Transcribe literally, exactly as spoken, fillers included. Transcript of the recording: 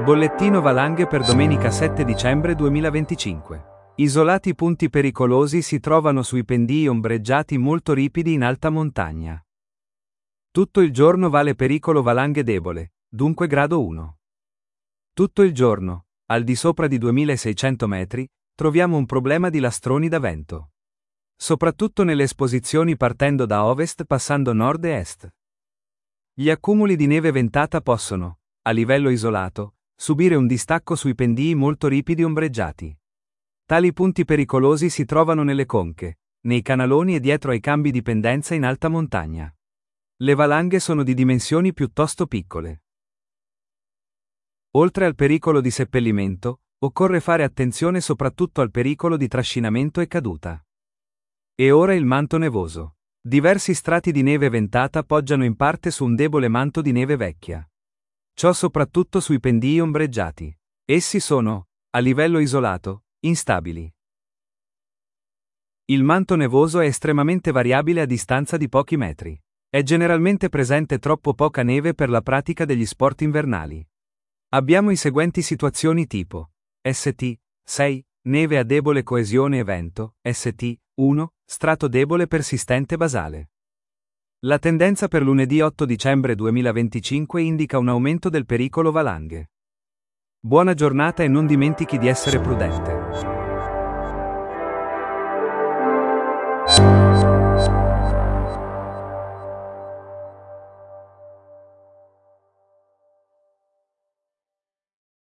Bollettino valanghe per domenica sette dicembre duemilaventicinque. Isolati punti pericolosi si trovano sui pendii ombreggiati molto ripidi in alta montagna. Tutto il giorno vale pericolo valanghe debole, dunque grado uno. Tutto il giorno, al di sopra di duemilaseicento metri, troviamo un problema di lastroni da vento. Soprattutto nelle esposizioni partendo da ovest passando nord e est. Gli accumuli di neve ventata possono, a livello isolato, subire un distacco sui pendii molto ripidi ombreggiati. Tali punti pericolosi si trovano nelle conche, nei canaloni e dietro ai cambi di pendenza in alta montagna. Le valanghe sono di dimensioni piuttosto piccole. Oltre al pericolo di seppellimento, occorre fare attenzione soprattutto al pericolo di trascinamento e caduta. E ora il manto nevoso. Diversi strati di neve ventata poggiano in parte su un debole manto di neve vecchia. Ciò soprattutto sui pendii ombreggiati. Essi sono, a livello isolato, instabili. Il manto nevoso è estremamente variabile a distanza di pochi metri. È generalmente presente troppo poca neve per la pratica degli sport invernali. Abbiamo i seguenti situazioni tipo S T sei, neve a debole coesione e vento, S T uno, strato debole persistente basale. La tendenza per lunedì otto dicembre duemilaventicinque indica un aumento del pericolo valanghe. Buona giornata e non dimentichi di essere prudente.